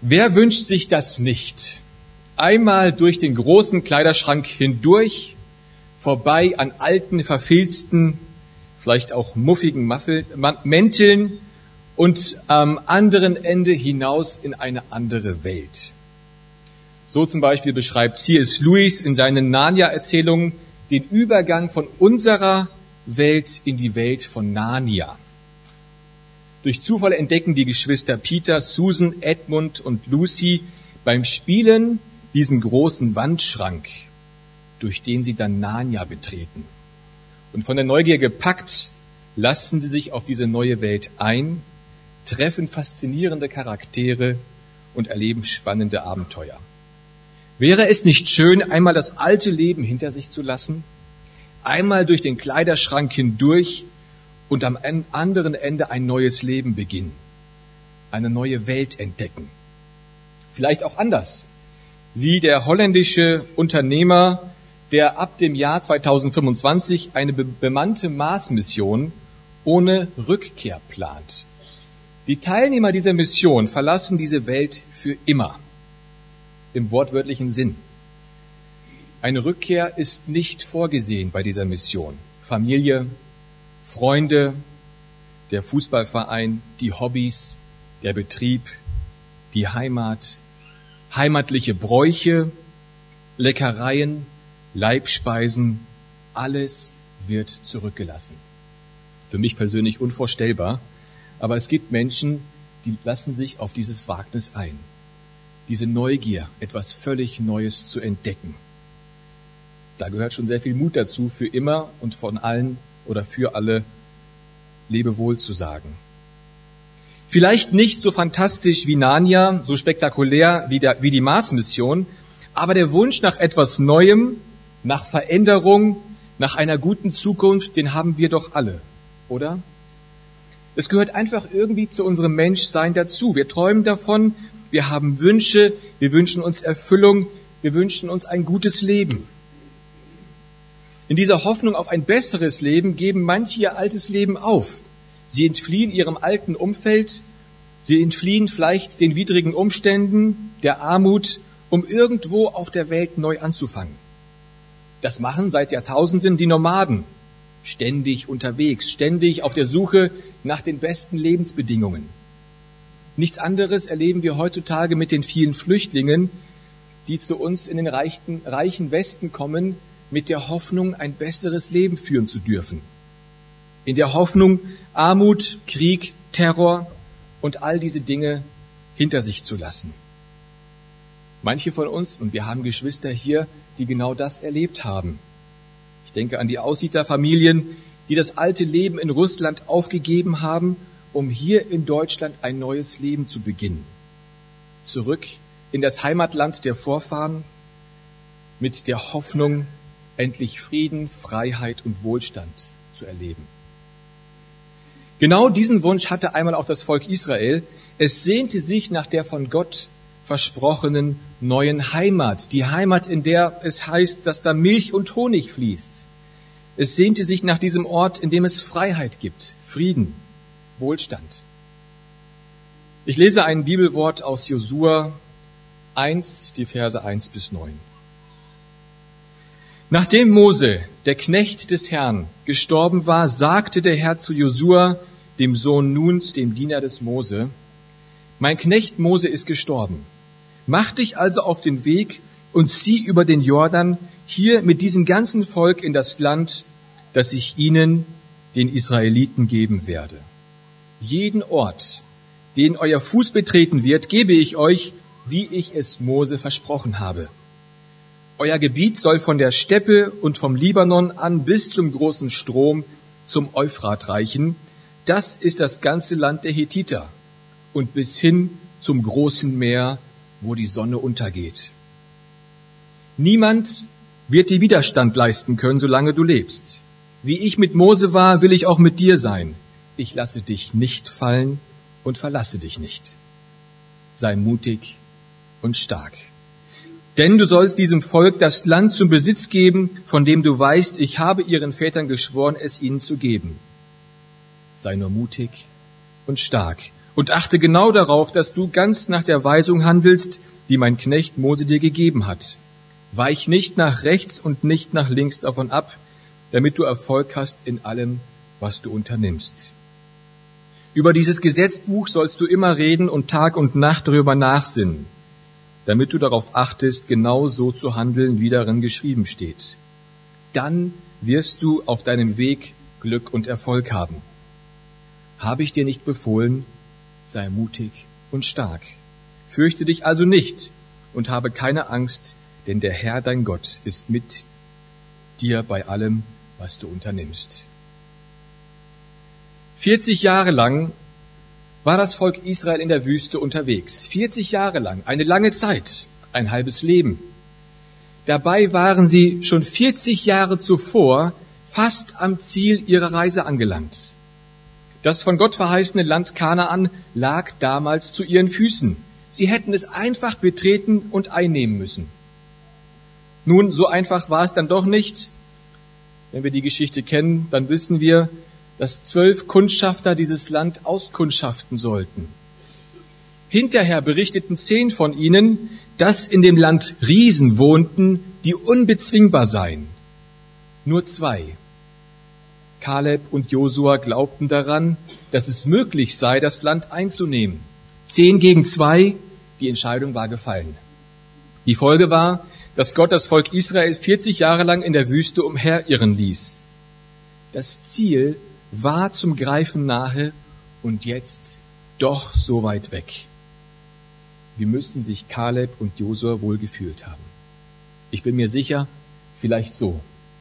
Wer wünscht sich das nicht? Einmal durch den großen Kleiderschrank hindurch, vorbei an alten, verfilzten, vielleicht auch muffigen Mänteln und am anderen Ende hinaus in eine andere Welt. So zum Beispiel beschreibt C.S. Lewis in seinen Narnia-Erzählungen den Übergang von unserer Welt in die Welt von Narnia. Durch Zufall entdecken die Geschwister Peter, Susan, Edmund und Lucy beim Spielen diesen großen Wandschrank, durch den sie dann Narnia betreten. Und von der Neugier gepackt, lassen sie sich auf diese neue Welt ein, treffen faszinierende Charaktere und erleben spannende Abenteuer. Wäre es nicht schön, einmal das alte Leben hinter sich zu lassen, einmal durch den Kleiderschrank hindurch und am anderen Ende ein neues Leben beginnen, eine neue Welt entdecken? Vielleicht auch anders, wie der holländische Unternehmer, der ab dem Jahr 2025 eine bemannte Mars-Mission ohne Rückkehr plant. Die Teilnehmer dieser Mission verlassen diese Welt für immer, im wortwörtlichen Sinn. Eine Rückkehr ist nicht vorgesehen bei dieser Mission. Familie, Freunde, der Fußballverein, die Hobbys, der Betrieb, die Heimat, heimatliche Bräuche, Leckereien, Leibspeisen, alles wird zurückgelassen. Für mich persönlich unvorstellbar, aber es gibt Menschen, die lassen sich auf dieses Wagnis ein. Diese Neugier, etwas völlig Neues zu entdecken. Da gehört schon sehr viel Mut dazu, für immer und von allen oder für alle Lebewohl zu sagen. Vielleicht nicht so fantastisch wie Narnia, so spektakulär wie die Mars-Mission, aber der Wunsch nach etwas Neuem, nach Veränderung, nach einer guten Zukunft, den haben wir doch alle, oder? Es gehört einfach irgendwie zu unserem Menschsein dazu. Wir träumen davon, wir haben Wünsche, wir wünschen uns Erfüllung, wir wünschen uns ein gutes Leben. In dieser Hoffnung auf ein besseres Leben geben manche ihr altes Leben auf. Sie entfliehen ihrem alten Umfeld, sie entfliehen vielleicht den widrigen Umständen, der Armut, um irgendwo auf der Welt neu anzufangen. Das machen seit Jahrtausenden die Nomaden, ständig unterwegs, ständig auf der Suche nach den besten Lebensbedingungen. Nichts anderes erleben wir heutzutage mit den vielen Flüchtlingen, die zu uns in den reichen Westen kommen, mit der Hoffnung, ein besseres Leben führen zu dürfen. In der Hoffnung, Armut, Krieg, Terror und all diese Dinge hinter sich zu lassen. Manche von uns, und wir haben Geschwister hier, die genau das erlebt haben. Ich denke an die Aussiedlerfamilien, die das alte Leben in Russland aufgegeben haben, um hier in Deutschland ein neues Leben zu beginnen. Zurück in das Heimatland der Vorfahren mit der Hoffnung, endlich Frieden, Freiheit und Wohlstand zu erleben. Genau diesen Wunsch hatte einmal auch das Volk Israel. Es sehnte sich nach der von Gott versprochenen neuen Heimat. Die Heimat, in der es heißt, dass da Milch und Honig fließt. Es sehnte sich nach diesem Ort, in dem es Freiheit gibt, Frieden, Wohlstand. Ich lese ein Bibelwort aus Josua 1, die Verse 1 bis 9. Nachdem Mose, der Knecht des Herrn, gestorben war, sagte der Herr zu Josua, dem Sohn Nuns, dem Diener des Mose: Mein Knecht Mose ist gestorben. Mach dich also auf den Weg und zieh über den Jordan hier mit diesem ganzen Volk in das Land, das ich ihnen, den Israeliten, geben werde. Jeden Ort, den euer Fuß betreten wird, gebe ich euch, wie ich es Mose versprochen habe. Euer Gebiet soll von der Steppe und vom Libanon an bis zum großen Strom, zum Euphrat reichen. Das ist das ganze Land der Hethiter und bis hin zum großen Meer, wo die Sonne untergeht. Niemand wird dir Widerstand leisten können, solange du lebst. Wie ich mit Mose war, will ich auch mit dir sein. Ich lasse dich nicht fallen und verlasse dich nicht. Sei mutig und stark. Denn du sollst diesem Volk das Land zum Besitz geben, von dem du weißt, ich habe ihren Vätern geschworen, es ihnen zu geben. Sei nur mutig und stark und achte genau darauf, dass du ganz nach der Weisung handelst, die mein Knecht Mose dir gegeben hat. Weich nicht nach rechts und nicht nach links davon ab, damit du Erfolg hast in allem, was du unternimmst. Über dieses Gesetzbuch sollst du immer reden und Tag und Nacht darüber nachsinnen, damit du darauf achtest, genau so zu handeln, wie darin geschrieben steht. Dann wirst du auf deinem Weg Glück und Erfolg haben. Habe ich dir nicht befohlen, sei mutig und stark. Fürchte dich also nicht und habe keine Angst, denn der Herr, dein Gott, ist mit dir bei allem, was du unternimmst. 40 Jahre lang war das Volk Israel in der Wüste unterwegs. 40 Jahre lang, eine lange Zeit, ein halbes Leben. Dabei waren sie schon 40 Jahre zuvor fast am Ziel ihrer Reise angelangt. Das von Gott verheißene Land Kanaan lag damals zu ihren Füßen. Sie hätten es einfach betreten und einnehmen müssen. Nun, so einfach war es dann doch nicht. Wenn wir die Geschichte kennen, dann wissen wir, dass 12 Kundschafter dieses Land auskundschaften sollten. Hinterher berichteten 10 von ihnen, dass in dem Land Riesen wohnten, die unbezwingbar seien. Nur 2, Kaleb und Josua, glaubten daran, dass es möglich sei, das Land einzunehmen. 10 gegen 2, die Entscheidung war gefallen. Die Folge war, dass Gott das Volk Israel 40 Jahre lang in der Wüste umherirren ließ. Das Ziel war zum Greifen nahe und jetzt doch so weit weg. Wie müssen sich Kaleb und Josua wohl gefühlt haben? Ich bin mir sicher, vielleicht so.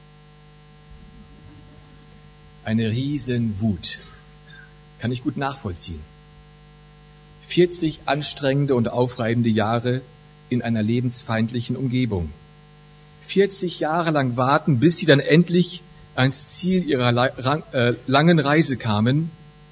Eine Riesenwut. Kann ich gut nachvollziehen. 40 anstrengende und aufreibende Jahre in einer lebensfeindlichen Umgebung. 40 Jahre lang warten, bis sie dann endlich ans Ziel ihrer langen Reise kamen.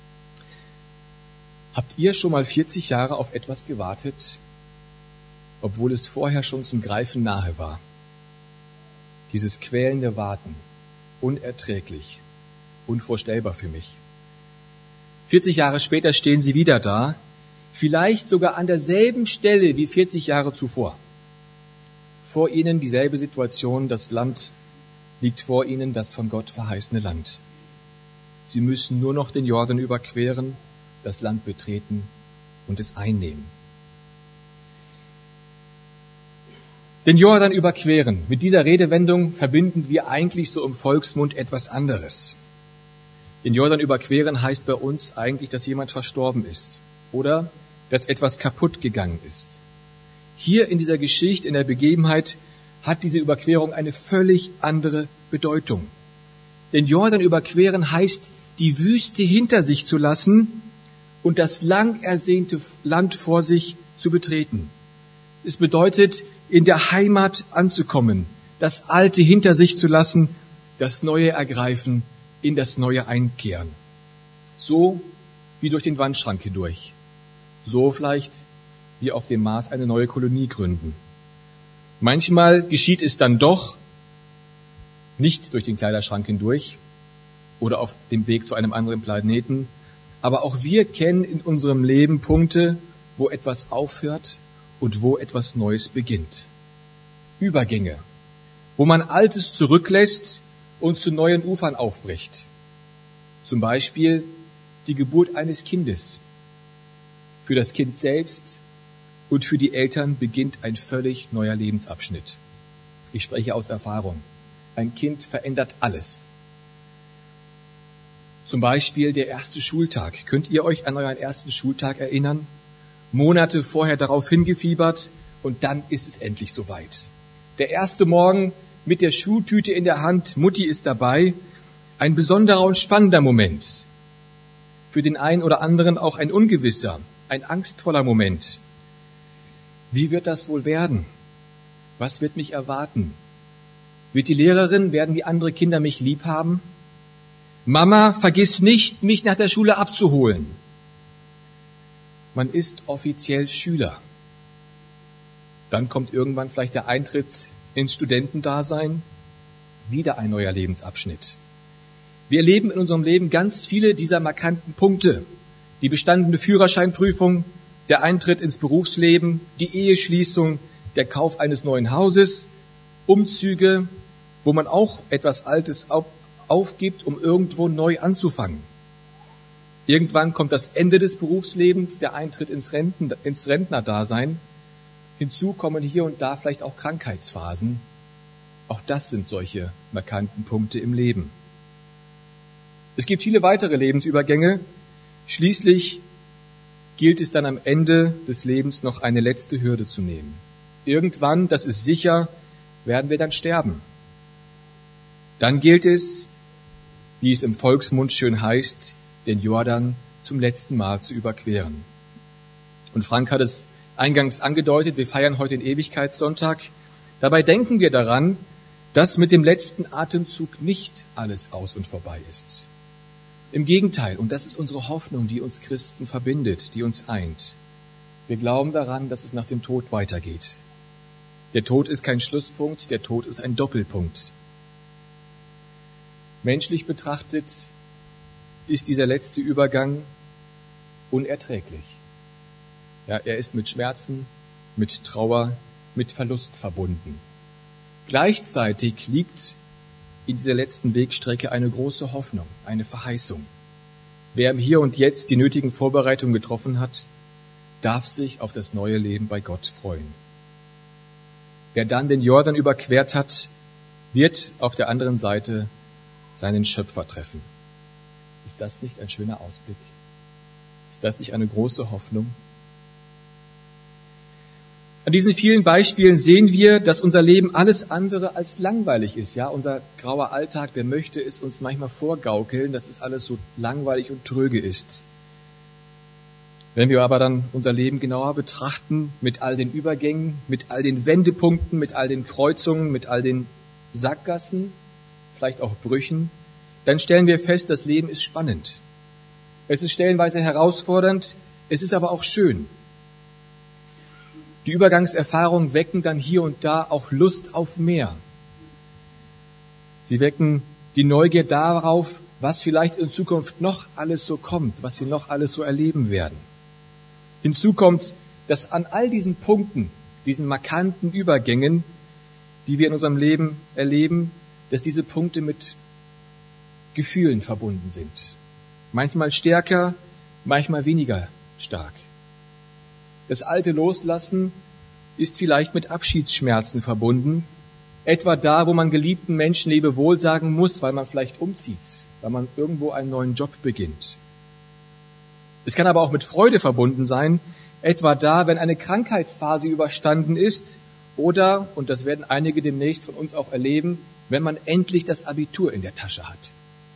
Habt ihr schon mal 40 Jahre auf etwas gewartet, obwohl es vorher schon zum Greifen nahe war? Dieses quälende Warten, unerträglich, unvorstellbar für mich. 40 Jahre später stehen sie wieder da, vielleicht sogar an derselben Stelle wie 40 Jahre zuvor. Vor ihnen dieselbe Situation, das Land liegt vor ihnen, das von Gott verheißene Land. Sie müssen nur noch den Jordan überqueren, das Land betreten und es einnehmen. Den Jordan überqueren. Mit dieser Redewendung verbinden wir eigentlich so im Volksmund etwas anderes. Den Jordan überqueren heißt bei uns eigentlich, dass jemand verstorben ist oder dass etwas kaputt gegangen ist. Hier in dieser Geschichte, in der Begebenheit, hat diese Überquerung eine völlig andere Bedeutung. Den Jordan überqueren heißt, die Wüste hinter sich zu lassen und das lang ersehnte Land vor sich zu betreten. Es bedeutet, in der Heimat anzukommen, das Alte hinter sich zu lassen, das Neue ergreifen, in das Neue einkehren. So wie durch den Wandschrank hindurch. So vielleicht wie auf dem Mars eine neue Kolonie gründen. Manchmal geschieht es dann doch nicht durch den Kleiderschrank hindurch oder auf dem Weg zu einem anderen Planeten. Aber auch wir kennen in unserem Leben Punkte, wo etwas aufhört und wo etwas Neues beginnt. Übergänge, wo man Altes zurücklässt und zu neuen Ufern aufbricht. Zum Beispiel die Geburt eines Kindes. Für das Kind selbst und für die Eltern beginnt ein völlig neuer Lebensabschnitt. Ich spreche aus Erfahrung. Ein Kind verändert alles. Zum Beispiel der erste Schultag. Könnt ihr euch an euren ersten Schultag erinnern? Monate vorher darauf hingefiebert und dann ist es endlich soweit. Der erste Morgen mit der Schultüte in der Hand, Mutti ist dabei. Ein besonderer und spannender Moment. Für den einen oder anderen auch ein ungewisser, ein angstvoller Moment. Wie wird das wohl werden? Was wird mich erwarten? Wird die Lehrerin, werden die anderen Kinder mich lieb haben? Mama, vergiss nicht, mich nach der Schule abzuholen. Man ist offiziell Schüler. Dann kommt irgendwann vielleicht der Eintritt ins Studentendasein. Wieder ein neuer Lebensabschnitt. Wir erleben in unserem Leben ganz viele dieser markanten Punkte, die bestandene Führerscheinprüfung, der Eintritt ins Berufsleben, die Eheschließung, der Kauf eines neuen Hauses, Umzüge, wo man auch etwas Altes aufgibt, um irgendwo neu anzufangen. Irgendwann kommt das Ende des Berufslebens, der Eintritt ins Rentnerdasein. Hinzu kommen hier und da vielleicht auch Krankheitsphasen. Auch das sind solche markanten Punkte im Leben. Es gibt viele weitere Lebensübergänge. Schließlich gilt es dann am Ende des Lebens noch eine letzte Hürde zu nehmen. Irgendwann, das ist sicher, werden wir dann sterben. Dann gilt es, wie es im Volksmund schön heißt, den Jordan zum letzten Mal zu überqueren. Und Frank hat es eingangs angedeutet, wir feiern heute den Ewigkeitssonntag. Dabei denken wir daran, dass mit dem letzten Atemzug nicht alles aus und vorbei ist. Im Gegenteil, und das ist unsere Hoffnung, die uns Christen verbindet, die uns eint. Wir glauben daran, dass es nach dem Tod weitergeht. Der Tod ist kein Schlusspunkt, der Tod ist ein Doppelpunkt. Menschlich betrachtet ist dieser letzte Übergang unerträglich. Ja, er ist mit Schmerzen, mit Trauer, mit Verlust verbunden. Gleichzeitig liegt in dieser letzten Wegstrecke eine große Hoffnung, eine Verheißung. Wer im Hier und Jetzt die nötigen Vorbereitungen getroffen hat, darf sich auf das neue Leben bei Gott freuen. Wer dann den Jordan überquert hat, wird auf der anderen Seite seinen Schöpfer treffen. Ist das nicht ein schöner Ausblick? Ist das nicht eine große Hoffnung? An diesen vielen Beispielen sehen wir, dass unser Leben alles andere als langweilig ist. Ja, unser grauer Alltag, der möchte es uns manchmal vorgaukeln, dass es alles so langweilig und tröge ist. Wenn wir aber dann unser Leben genauer betrachten, mit all den Übergängen, mit all den Wendepunkten, mit all den Kreuzungen, mit all den Sackgassen, vielleicht auch Brüchen, dann stellen wir fest, das Leben ist spannend. Es ist stellenweise herausfordernd, es ist aber auch schön. Die Übergangserfahrungen wecken dann hier und da auch Lust auf mehr. Sie wecken die Neugier darauf, was vielleicht in Zukunft noch alles so kommt, was wir noch alles so erleben werden. Hinzu kommt, dass an all diesen Punkten, diesen markanten Übergängen, die wir in unserem Leben erleben, dass diese Punkte mit Gefühlen verbunden sind. Manchmal stärker, manchmal weniger stark. Das alte Loslassen ist vielleicht mit Abschiedsschmerzen verbunden, etwa da, wo man geliebten Menschen Lebewohl sagen muss, weil man vielleicht umzieht, weil man irgendwo einen neuen Job beginnt. Es kann aber auch mit Freude verbunden sein, etwa da, wenn eine Krankheitsphase überstanden ist oder, und das werden einige demnächst von uns auch erleben, wenn man endlich das Abitur in der Tasche hat.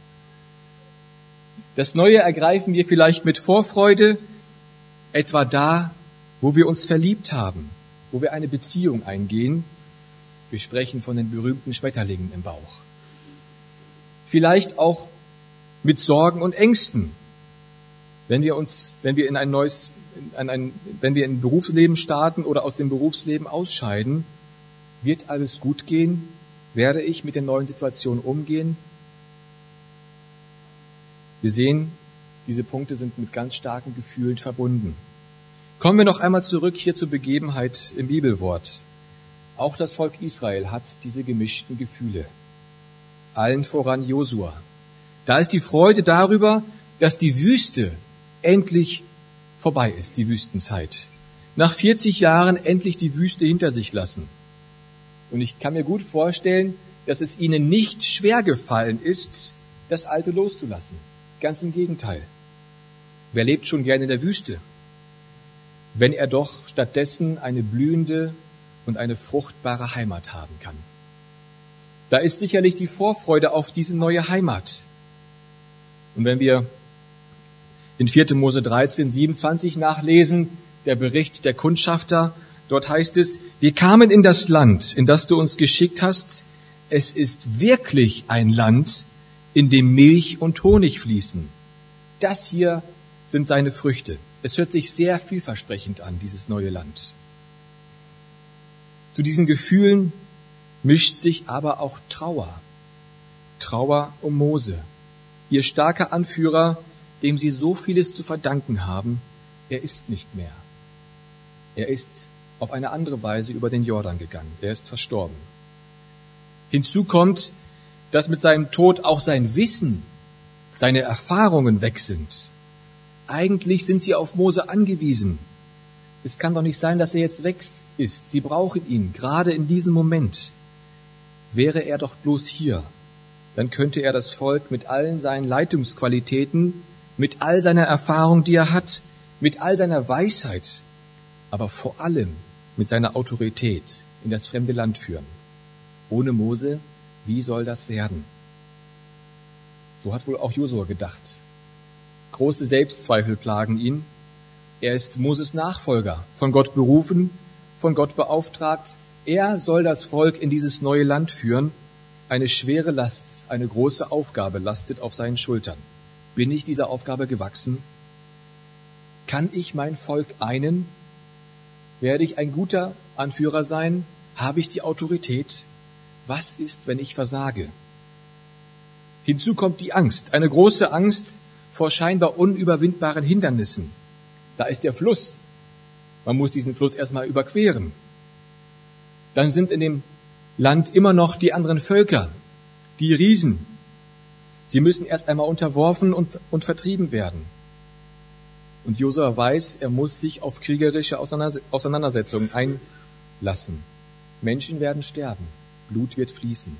Das Neue ergreifen wir vielleicht mit Vorfreude, etwa da, wo wir uns verliebt haben, wo wir eine Beziehung eingehen. Wir sprechen von den berühmten Schmetterlingen im Bauch. Vielleicht auch mit Sorgen und Ängsten, wenn wir in ein Berufsleben starten oder aus dem Berufsleben ausscheiden. Wird alles gut gehen? Werde ich mit der neuen Situation umgehen? Wir sehen, diese Punkte sind mit ganz starken Gefühlen verbunden. Kommen wir noch einmal zurück hier zur Begebenheit im Bibelwort. Auch das Volk Israel hat diese gemischten Gefühle. Allen voran Josua. Da ist die Freude darüber, dass die Wüste endlich vorbei ist, die Wüstenzeit. Nach 40 Jahren endlich die Wüste hinter sich lassen. Und ich kann mir gut vorstellen, dass es ihnen nicht schwer gefallen ist, das Alte loszulassen. Ganz im Gegenteil. Wer lebt schon gerne in der Wüste? Wenn er doch stattdessen eine blühende und eine fruchtbare Heimat haben kann. Da ist sicherlich die Vorfreude auf diese neue Heimat. Und wenn wir in 4. Mose 13, 27 nachlesen, der Bericht der Kundschafter, dort heißt es, wir kamen in das Land, in das du uns geschickt hast. Es ist wirklich ein Land, in dem Milch und Honig fließen. Das hier sind seine Früchte. Es hört sich sehr vielversprechend an, dieses neue Land. Zu diesen Gefühlen mischt sich aber auch Trauer. Trauer um Mose. Ihr starker Anführer dem sie so vieles zu verdanken haben, er ist nicht mehr. Er ist auf eine andere Weise über den Jordan gegangen. Er ist verstorben. Hinzu kommt, dass mit seinem Tod auch sein Wissen, seine Erfahrungen weg sind. Eigentlich sind sie auf Mose angewiesen. Es kann doch nicht sein, dass er jetzt weg ist. Sie brauchen ihn, gerade in diesem Moment. Wäre er doch bloß hier, dann könnte er das Volk mit allen seinen Leitungsqualitäten, mit all seiner Erfahrung, die er hat, mit all seiner Weisheit, aber vor allem mit seiner Autorität in das fremde Land führen. Ohne Mose, wie soll das werden? So hat wohl auch Josua gedacht. Große Selbstzweifel plagen ihn. Er ist Moses Nachfolger, von Gott berufen, von Gott beauftragt. Er soll das Volk in dieses neue Land führen. Eine schwere Last, eine große Aufgabe lastet auf seinen Schultern. Bin ich dieser Aufgabe gewachsen? Kann ich mein Volk einen? Werde ich ein guter Anführer sein? Habe ich die Autorität? Was ist, wenn ich versage? Hinzu kommt die Angst, eine große Angst vor scheinbar unüberwindbaren Hindernissen. Da ist der Fluss. Man muss diesen Fluss erstmal überqueren. Dann sind in dem Land immer noch die anderen Völker, die Riesen. Sie müssen erst einmal unterworfen und vertrieben werden. Und Josua weiß, er muss sich auf kriegerische Auseinandersetzungen einlassen. Menschen werden sterben, Blut wird fließen.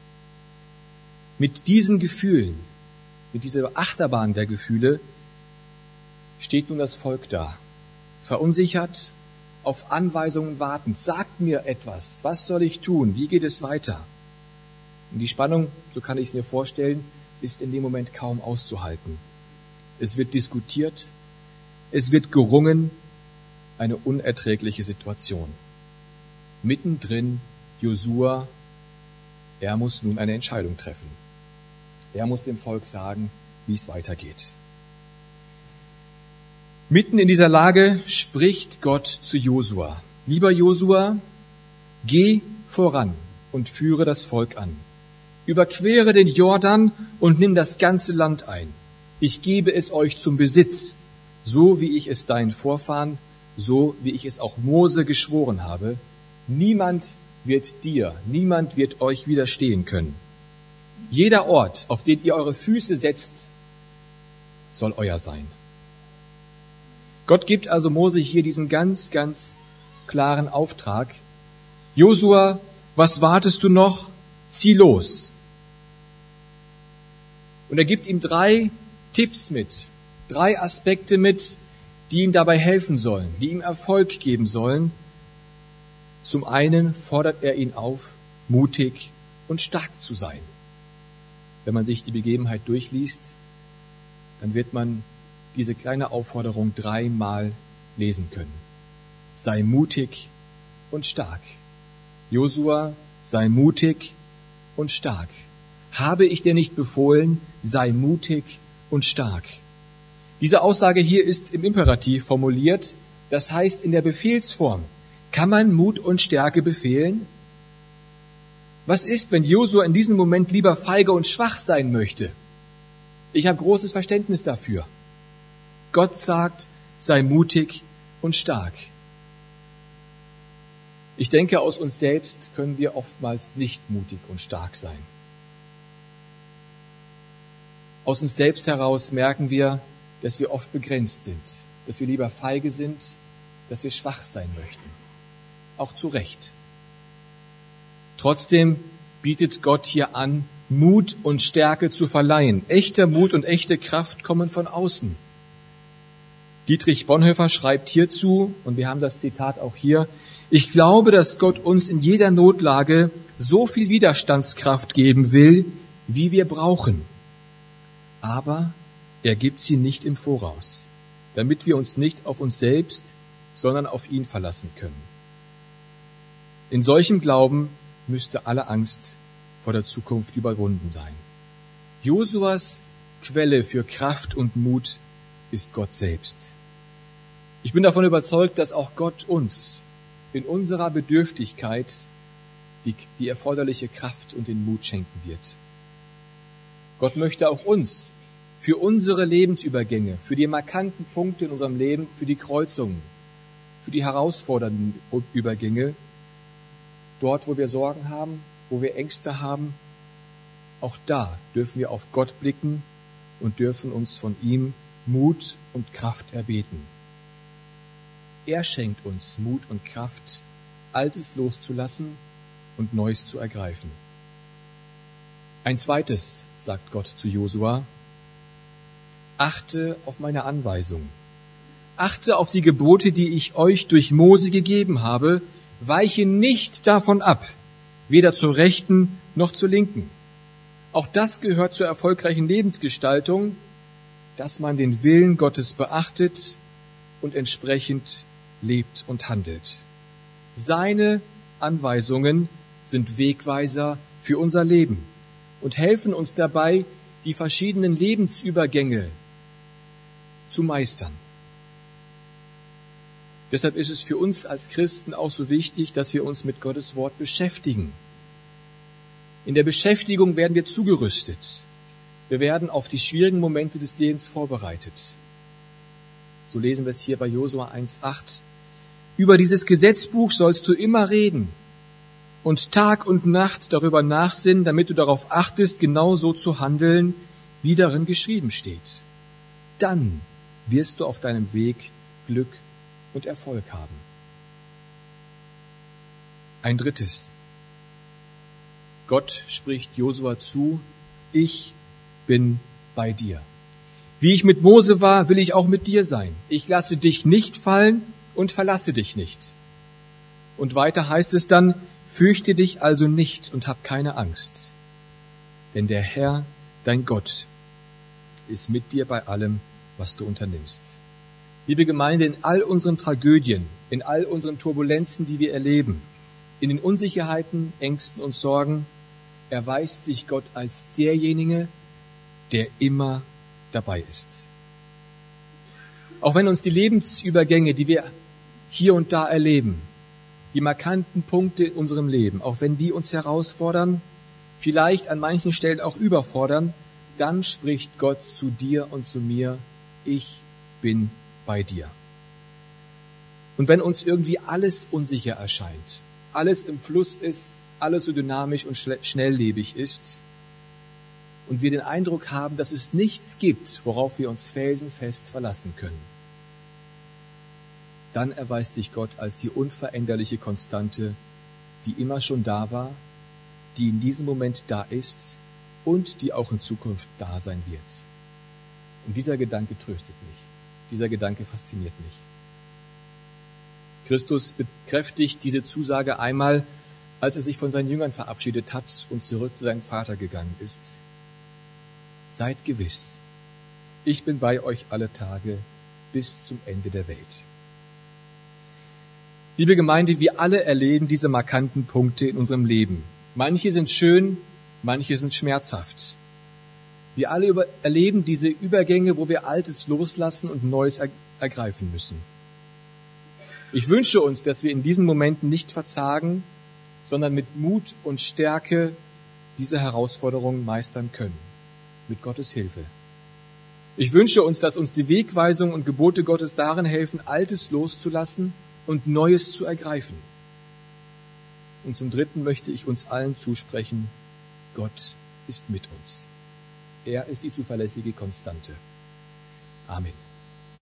Mit diesen Gefühlen, mit dieser Achterbahn der Gefühle, steht nun das Volk da, verunsichert, auf Anweisungen wartend. Sagt mir etwas, was soll ich tun, wie geht es weiter? Und die Spannung, so kann ich es mir vorstellen, ist in dem Moment kaum auszuhalten. Es wird diskutiert, es wird gerungen, eine unerträgliche Situation. Mittendrin Josua, er muss nun eine Entscheidung treffen. Er muss dem Volk sagen, wie es weitergeht. Mitten in dieser Lage spricht Gott zu Josua. Lieber Josua, geh voran und führe das Volk an. Überquere den Jordan und nimm das ganze Land ein. Ich gebe es euch zum Besitz, so wie ich es deinen Vorfahren, so wie ich es auch Mose geschworen habe. Niemand wird euch widerstehen können. Jeder Ort, auf den ihr eure Füße setzt, soll euer sein. Gott gibt also Mose hier diesen ganz, ganz klaren Auftrag. Josua, was wartest du noch? Zieh los. Und er gibt ihm 3 Tipps mit, 3 Aspekte mit, die ihm dabei helfen sollen, die ihm Erfolg geben sollen. Zum einen fordert er ihn auf, mutig und stark zu sein. Wenn man sich die Begebenheit durchliest, dann wird man diese kleine Aufforderung 3-mal lesen können. Sei mutig und stark. Josua, sei mutig und stark. Habe ich dir nicht befohlen, sei mutig und stark. Diese Aussage hier ist im Imperativ formuliert, das heißt in der Befehlsform. Kann man Mut und Stärke befehlen? Was ist, wenn Josua in diesem Moment lieber feige und schwach sein möchte? Ich habe großes Verständnis dafür. Gott sagt, sei mutig und stark. Ich denke, aus uns selbst können wir oftmals nicht mutig und stark sein. Aus uns selbst heraus merken wir, dass wir oft begrenzt sind, dass wir lieber feige sind, dass wir schwach sein möchten. Auch zu Recht. Trotzdem bietet Gott hier an, Mut und Stärke zu verleihen. Echter Mut und echte Kraft kommen von außen. Dietrich Bonhoeffer schreibt hierzu, und wir haben das Zitat auch hier, ich glaube, dass Gott uns in jeder Notlage so viel Widerstandskraft geben will, wie wir brauchen. Aber er gibt sie nicht im Voraus, damit wir uns nicht auf uns selbst, sondern auf ihn verlassen können. In solchem Glauben müsste alle Angst vor der Zukunft überwunden sein. Josuas Quelle für Kraft und Mut ist Gott selbst. Ich bin davon überzeugt, dass auch Gott uns in unserer Bedürftigkeit die erforderliche Kraft und den Mut schenken wird. Gott möchte auch uns für unsere Lebensübergänge, für die markanten Punkte in unserem Leben, für die Kreuzungen, für die herausfordernden Übergänge, dort, wo wir Sorgen haben, wo wir Ängste haben, auch da dürfen wir auf Gott blicken und dürfen uns von ihm Mut und Kraft erbeten. Er schenkt uns Mut und Kraft, Altes loszulassen und Neues zu ergreifen. Ein zweites sagt Gott zu Josua: Achte auf meine Anweisung. Achte auf die Gebote, die ich euch durch Mose gegeben habe. Weiche nicht davon ab, weder zur Rechten noch zur Linken. Auch das gehört zur erfolgreichen Lebensgestaltung, dass man den Willen Gottes beachtet und entsprechend lebt und handelt. Seine Anweisungen sind Wegweiser für unser Leben und helfen uns dabei, die verschiedenen Lebensübergänge zu meistern. Deshalb ist es für uns als Christen auch so wichtig, dass wir uns mit Gottes Wort beschäftigen. In der Beschäftigung werden wir zugerüstet. Wir werden auf die schwierigen Momente des Lebens vorbereitet. So lesen wir es hier bei Josua 1,8. Über dieses Gesetzbuch sollst du immer reden und Tag und Nacht darüber nachsinnen, damit du darauf achtest, genau so zu handeln, wie darin geschrieben steht. Dann wirst du auf deinem Weg Glück und Erfolg haben. Ein drittes. Gott spricht Josua zu: Ich bin bei dir. Wie ich mit Mose war, will ich auch mit dir sein. Ich lasse dich nicht fallen und verlasse dich nicht. Und weiter heißt es dann: Fürchte dich also nicht und hab keine Angst. Denn der Herr, dein Gott, ist mit dir bei allem, was du unternimmst. Liebe Gemeinde, in all unseren Tragödien, in all unseren Turbulenzen, die wir erleben, in den Unsicherheiten, Ängsten und Sorgen, erweist sich Gott als derjenige, der immer dabei ist. Auch wenn uns die Lebensübergänge, die wir hier und da erleben, die markanten Punkte in unserem Leben, auch wenn die uns herausfordern, vielleicht an manchen Stellen auch überfordern, dann spricht Gott zu dir und zu mir: Ich bin bei dir. Und wenn uns irgendwie alles unsicher erscheint, alles im Fluss ist, alles so dynamisch und schnelllebig ist und wir den Eindruck haben, dass es nichts gibt, worauf wir uns felsenfest verlassen können, dann erweist sich Gott als die unveränderliche Konstante, die immer schon da war, die in diesem Moment da ist und die auch in Zukunft da sein wird. Und dieser Gedanke tröstet mich. Dieser Gedanke fasziniert mich. Christus bekräftigt diese Zusage einmal, als er sich von seinen Jüngern verabschiedet hat und zurück zu seinem Vater gegangen ist. Seid gewiss, ich bin bei euch alle Tage bis zum Ende der Welt. Liebe Gemeinde, wir alle erleben diese markanten Punkte in unserem Leben. Manche sind schön, manche sind schmerzhaft. Wir alle erleben diese Übergänge, wo wir Altes loslassen und Neues ergreifen müssen. Ich wünsche uns, dass wir in diesen Momenten nicht verzagen, sondern mit Mut und Stärke diese Herausforderungen meistern können, mit Gottes Hilfe. Ich wünsche uns, dass uns die Wegweisung und Gebote Gottes darin helfen, Altes loszulassen und Neues zu ergreifen. Und zum Dritten möchte ich uns allen zusprechen: Gott ist mit uns. Er ist die zuverlässige Konstante. Amen.